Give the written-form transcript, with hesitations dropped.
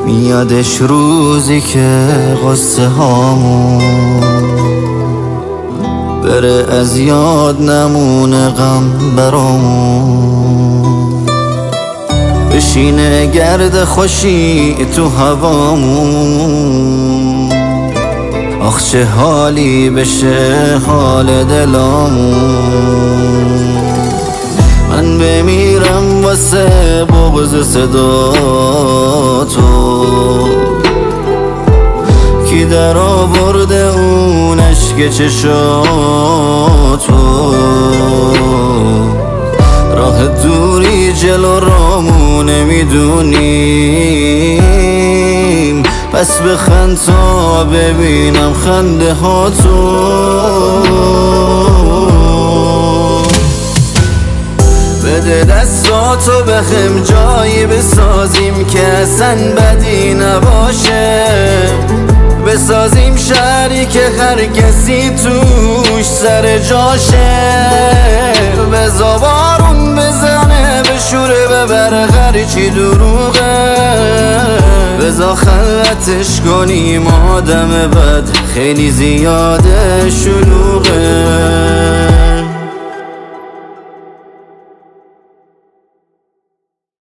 میادش روزی که قصه هامون بره از یاد نمونه غم برامون، بشینه گرد خوشی تو هوامون. آخ چه حالی بشه حال دلامون. من بمیرم واسه بغض صدا تو، کی در آورده اون اشک چشاتو. راه دوری جلو رامو نمیدونیم، پس بخند تا ببینم خنده ها تو. بده دستاتو بخم جایی بسازیم که اصلا بدی نباشه، بسازیم شهری که هر کسی توش سر جاشه. بزا بارون بزنه بشوره ببره هرچی دروغه، بزا خلوتش کنیم آدم بد خیلی زیاده شلوغه.